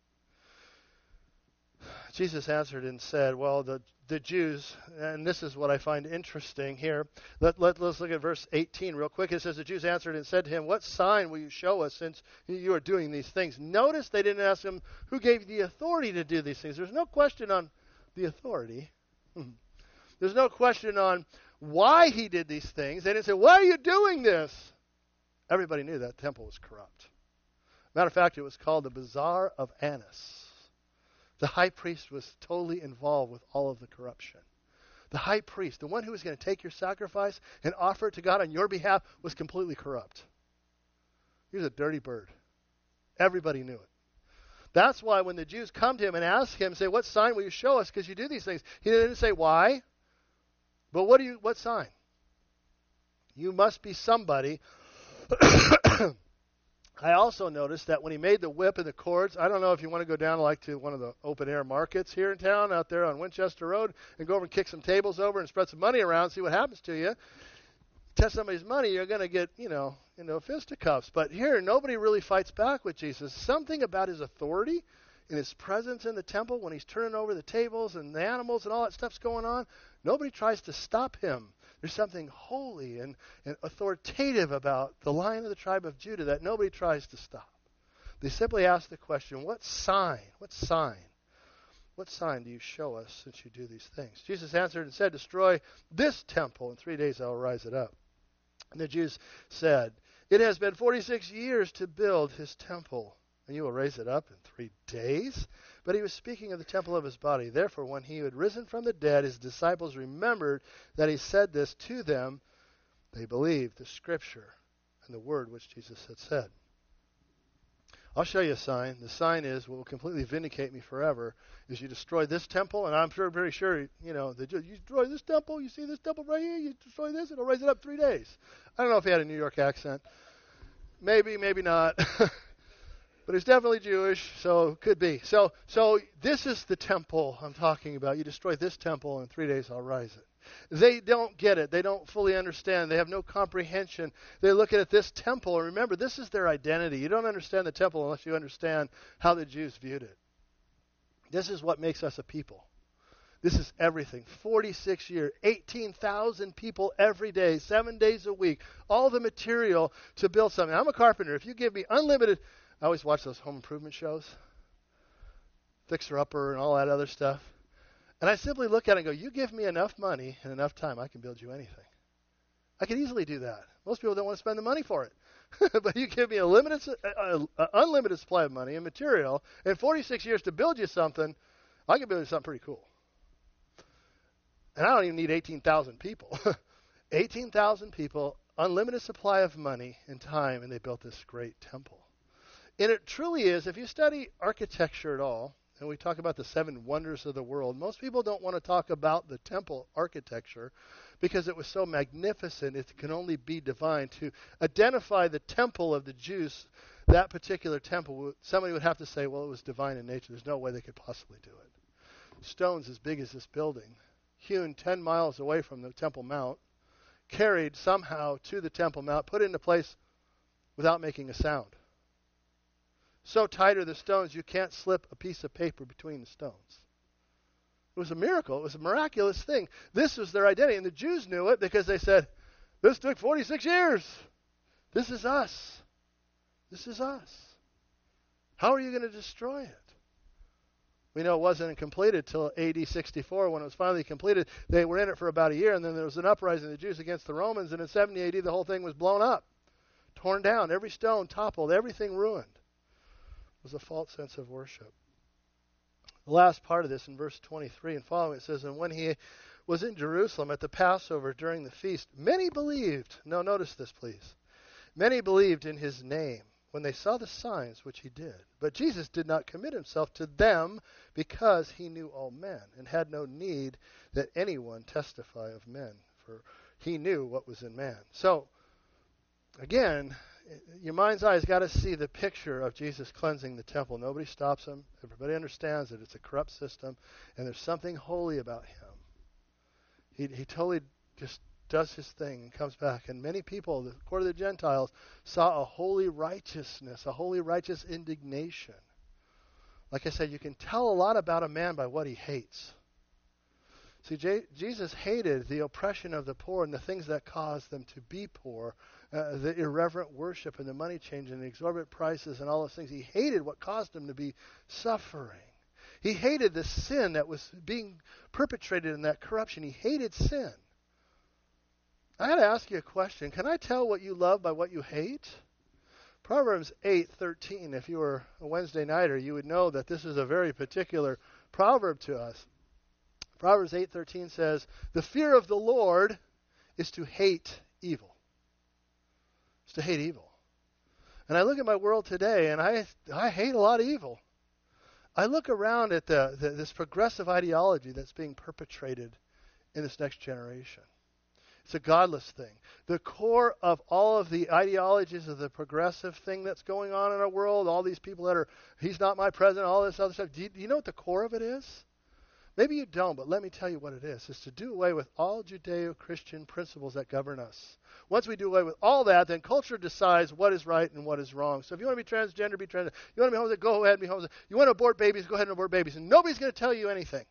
Jesus answered and said, well, the, the Jews, and this is what I find interesting here. Let, let, let's look at verse eighteen real quick. It says, the Jews answered and said to him, what sign will you show us since you are doing these things? Notice they didn't ask him, who gave you the authority to do these things? There's no question on the authority. There's no question on why he did these things. They didn't say, why are you doing this? Everybody knew that temple was corrupt. Matter of fact, it was called the Bazaar of Annas. The high priest was totally involved with all of the corruption. The high priest, the one who was going to take your sacrifice and offer it to God on your behalf, was completely corrupt. He was a dirty bird. Everybody knew it. That's why when the Jews come to him and ask him, say, what sign will you show us because you do these things? He didn't say why, but what do you? What sign? You must be somebody. I also noticed that when he made the whip and the cords, I don't know if you want to go down like to one of the open-air markets here in town, out there on Winchester Road, and go over and kick some tables over and spread some money around, see what happens to you. Test somebody's money, you're going to get, you know, into fisticuffs. But here, nobody really fights back with Jesus. Something about his authority and his presence in the temple when he's turning over the tables and the animals and all that stuff's going on, nobody tries to stop him. There's something holy and, and authoritative about the Lion of the tribe of Judah that nobody tries to stop. They simply ask the question, what sign, what sign What sign do you show us since you do these things? Jesus answered and said, destroy this temple. In three days I will rise it up. And the Jews said, it has been forty-six years to build his temple, and you will raise it up in three days? But he was speaking of the temple of his body. Therefore, when he had risen from the dead, his disciples remembered that he said this to them. They believed the scripture and the word which Jesus had said. I'll show you a sign. The sign is, what will completely vindicate me forever, is you destroy this temple, and I'm sure, very sure, you know, that you destroy this temple, you see this temple right here, you destroy this, it'll raise it up three days. I don't know if he had a New York accent. Maybe, maybe not. But he's definitely Jewish, so could be. So, so this is the temple I'm talking about. You destroy this temple, and in three days I'll rise it. They don't get it. They don't fully understand. They have no comprehension. They're looking at this temple, and remember, this is their identity. You don't understand the temple unless you understand how the Jews viewed it. This is what makes us a people. This is everything. forty-six years, eighteen thousand people every day, seven days a week, all the material to build something. I'm a carpenter. If you give me unlimited, I always watch those home improvement shows, Fixer Upper and all that other stuff. And I simply look at it and go, you give me enough money and enough time, I can build you anything. I can easily do that. Most people don't want to spend the money for it. But you give me a limited, uh, uh, unlimited supply of money and material, and forty-six years to build you something, I can build you something pretty cool. And I don't even need eighteen thousand people. eighteen thousand people, unlimited supply of money and time, and they built this great temple. And it truly is, if you study architecture at all, and we talk about the seven wonders of the world, most people don't want to talk about the temple architecture because it was so magnificent it can only be divine. To identify the temple of the Jews, that particular temple, somebody would have to say, well, it was divine in nature. There's no way they could possibly do it. Stones as big as this building, hewn ten miles away from the Temple Mount, carried somehow to the Temple Mount, put into place without making a sound. So tight are the stones, you can't slip a piece of paper between the stones. It was a miracle. It was a miraculous thing. This was their identity. And the Jews knew it because they said, this took forty-six years. This is us. This is us. How are you going to destroy it? We know it wasn't completed until A D sixty-four. When it was finally completed, they were in it for about a year, and then there was an uprising of the Jews against the Romans, and in seventy A D the whole thing was blown up, torn down, every stone toppled, everything ruined. Was a false sense of worship. The last part of this in verse twenty-three and following, it says, and when he was in Jerusalem at the Passover during the feast, many believed. Now notice this, please. Many believed in his name when they saw the signs which he did. But Jesus did not commit himself to them because he knew all men and had no need that anyone testify of men, for he knew what was in man. So, again, your mind's eye has got to see the picture of Jesus cleansing the temple. Nobody stops him. Everybody understands that it's a corrupt system, and there's something holy about him. He he totally just does his thing and comes back. And many people, the court of the Gentiles, saw a holy righteousness, a holy righteous indignation. Like I said, you can tell a lot about a man by what he hates. See, J- Jesus hated the oppression of the poor and the things that caused them to be poor, uh, the irreverent worship and the money change and the exorbitant prices and all those things. He hated what caused them to be suffering. He hated the sin that was being perpetrated in that corruption. He hated sin. I got to ask you a question. Can I tell what you love by what you hate? Proverbs eight thirteen, if you were a Wednesday nighter, you would know that this is a very particular proverb to us. Proverbs eight thirteen says, the fear of the Lord is to hate evil. It's to hate evil. And I look at my world today, and I I hate a lot of evil. I look around at the, the this progressive ideology that's being perpetrated in this next generation. It's a godless thing. The core of all of the ideologies of the progressive thing that's going on in our world, all these people that are, he's not my president, all this other stuff, do you, do you know what the core of it is? Maybe you don't, but let me tell you what it is. It's to do away with all Judeo-Christian principles that govern us. Once we do away with all that, then culture decides what is right and what is wrong. So if you want to be transgender, be transgender. You want to be homosexual, go ahead and be homosexual. You want to abort babies, go ahead and abort babies. And nobody's going to tell you anything.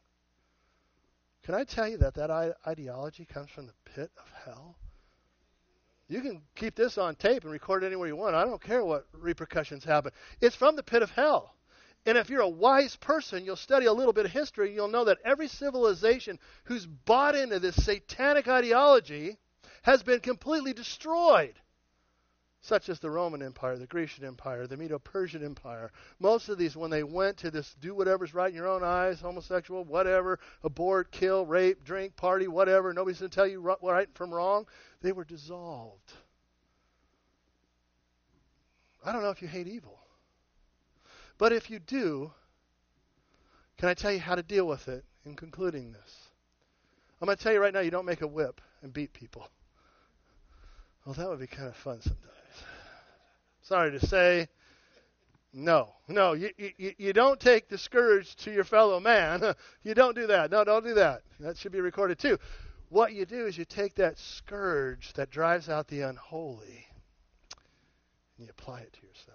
Can I tell you that that ideology comes from the pit of hell? You can keep this on tape and record it anywhere you want. I don't care what repercussions happen. It's from the pit of hell. And if you're a wise person, you'll study a little bit of history, you'll know that every civilization who's bought into this satanic ideology has been completely destroyed. Such as the Roman Empire, the Grecian Empire, the Medo-Persian Empire. Most of these, when they went to this do whatever's right in your own eyes, homosexual, whatever, abort, kill, rape, drink, party, whatever, nobody's going to tell you right from wrong, they were dissolved. I don't know if you hate evil. But if you do, can I tell you how to deal with it in concluding this? I'm going to tell you right now, you don't make a whip and beat people. Well, that would be kind of fun sometimes. Sorry to say, no. No, you, you, you don't take the scourge to your fellow man. You don't do that. No, don't do that. That should be recorded too. What you do is you take that scourge that drives out the unholy and you apply it to yourself.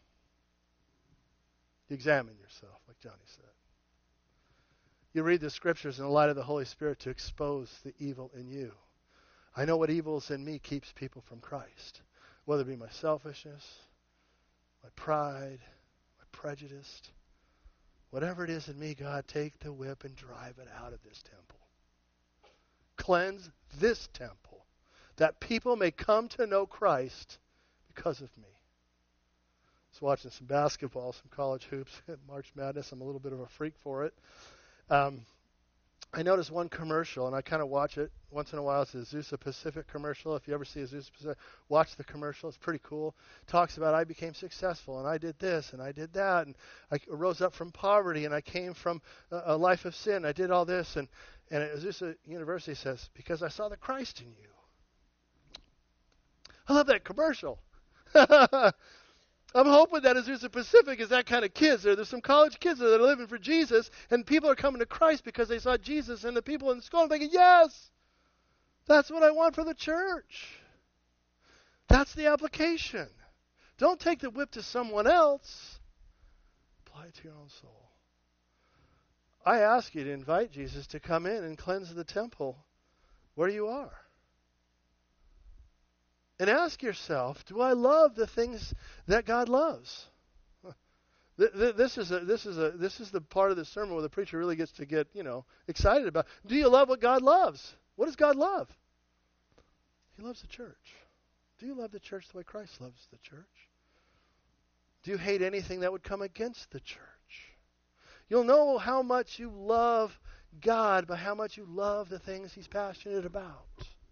You examine yourself, like Johnny said. You read the scriptures in the light of the Holy Spirit to expose the evil in you. I know what evil is in me keeps people from Christ. Whether it be my selfishness, my pride, my prejudice, whatever it is in me, God, take the whip and drive it out of this temple. Cleanse this temple, that people may come to know Christ because of me. I was watching some basketball, some college hoops, March Madness. I'm a little bit of a freak for it. Um, I noticed one commercial, and I kind of watch it once in a while. It's a Azusa Pacific commercial. If you ever see Azusa Pacific, watch the commercial. It's pretty cool. It talks about I became successful, and I did this, and I did that, and I rose up from poverty, and I came from a, a life of sin. I did all this, and, and Azusa University says, because I saw the Christ in you. I love that commercial. I'm hoping that Azusa Pacific is that kind of kids there. There's some college kids there that are living for Jesus, and people are coming to Christ because they saw Jesus, and the people in the school are thinking, yes, that's what I want for the church. That's the application. Don't take the whip to someone else. Apply it to your own soul. I ask you to invite Jesus to come in and cleanse the temple where you are. And ask yourself, do I love the things that God loves? This is a, this is a, this is the part of the sermon where the preacher really gets to get, you know, excited about. Do you love what God loves? What does God love? He loves the church. Do you love the church the way Christ loves the church? Do you hate anything that would come against the church? You'll know how much you love God by how much you love the things He's passionate about.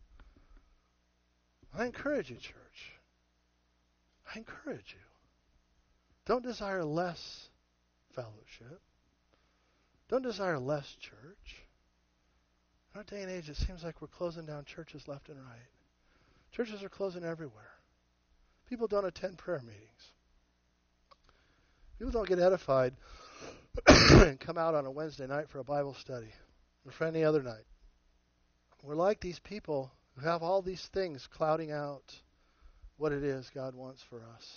I encourage you, church. I encourage you. Don't desire less fellowship. Don't desire less church. In our day and age, it seems like we're closing down churches left and right. Churches are closing everywhere. People don't attend prayer meetings. People don't get edified and come out on a Wednesday night for a Bible study or for any other night. We're like these people who have all these things clouding out what it is God wants for us.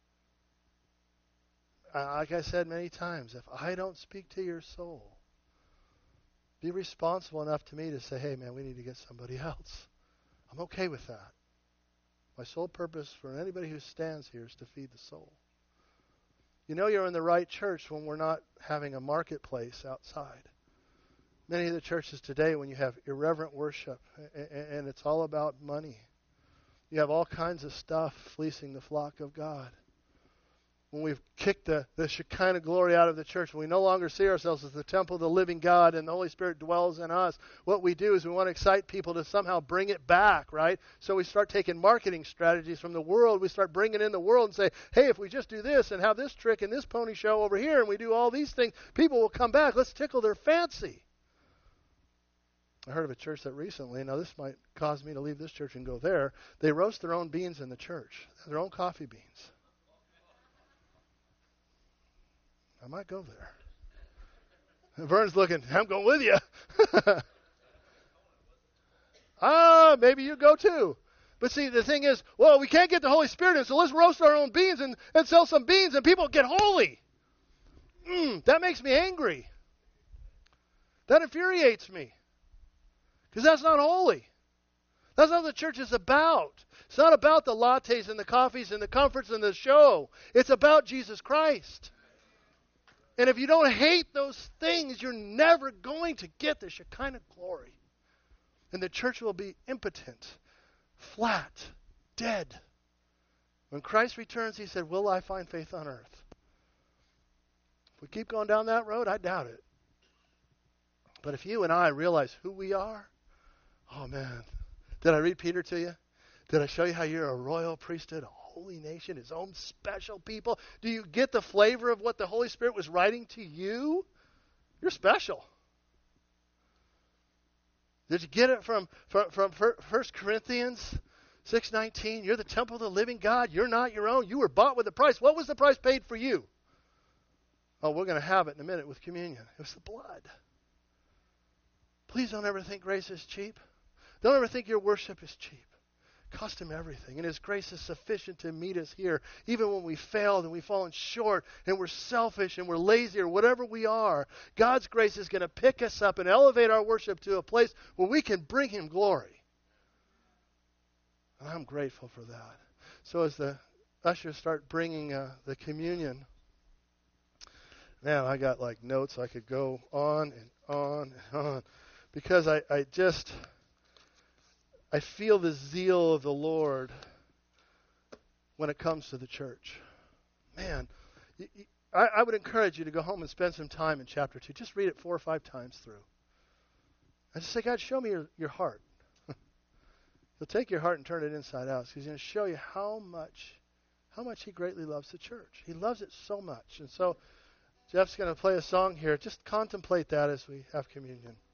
Uh, like I said many times, if I don't speak to your soul, be responsible enough to me to say, hey, man, we need to get somebody else. I'm okay with that. My sole purpose for anybody who stands here is to feed the soul. You know you're in the right church when we're not having a marketplace outside. Many of the churches today, when you have irreverent worship, and it's all about money, you have all kinds of stuff fleecing the flock of God. When we've kicked the, the Shekinah glory out of the church, when we no longer see ourselves as the temple of the living God and the Holy Spirit dwells in us, what we do is we want to excite people to somehow bring it back, right? So we start taking marketing strategies from the world. We start bringing in the world and say, hey, if we just do this and have this trick and this pony show over here and we do all these things, people will come back. Let's tickle their fancy. I heard of a church that recently, now this might cause me to leave this church and go there, they roast their own beans in the church, their own coffee beans. I might go there. And Vern's looking, I'm going with you. Ah, maybe you go too. But see, the thing is, well, we can't get the Holy Spirit in, so let's roast our own beans and, and sell some beans and people get holy. Mm, that makes me angry. That infuriates me. Because that's not holy. That's not what the church is about. It's not about the lattes and the coffees and the comforts and the show. It's about Jesus Christ. And if you don't hate those things, you're never going to get the Shekinah glory. And the church will be impotent, flat, dead. When Christ returns, he said, will I find faith on earth? If we keep going down that road, I doubt it. But if you and I realize who we are, oh man, did I read Peter to you? Did I show you how you're a royal priesthood, a holy nation, his own special people? Do you get the flavor of what the Holy Spirit was writing to you? You're special. Did you get it from, from, from First Corinthians six nineteen? You're the temple of the living God. You're not your own. You were bought with a price. What was the price paid for you? Oh, we're going to have it in a minute with communion. It was the blood. Please don't ever think grace is cheap. Don't ever think your worship is cheap. Cost him everything. And his grace is sufficient to meet us here. Even when we failed and we've fallen short and we're selfish and we're lazy or whatever we are, God's grace is going to pick us up and elevate our worship to a place where we can bring him glory. And I'm grateful for that. So as the ushers start bringing uh, the communion, man, I got like notes. I could go on and on and on because I, I just... I feel the zeal of the Lord when it comes to the church. Man, y- y- I, I would encourage you to go home and spend some time in chapter two. Just read it four or five times through. And just say, God, show me your, your heart. He'll take your heart and turn it inside out. So he's going to show you how much, how much he greatly loves the church. He loves it so much. And so Jeff's going to play a song here. Just contemplate that as we have communion.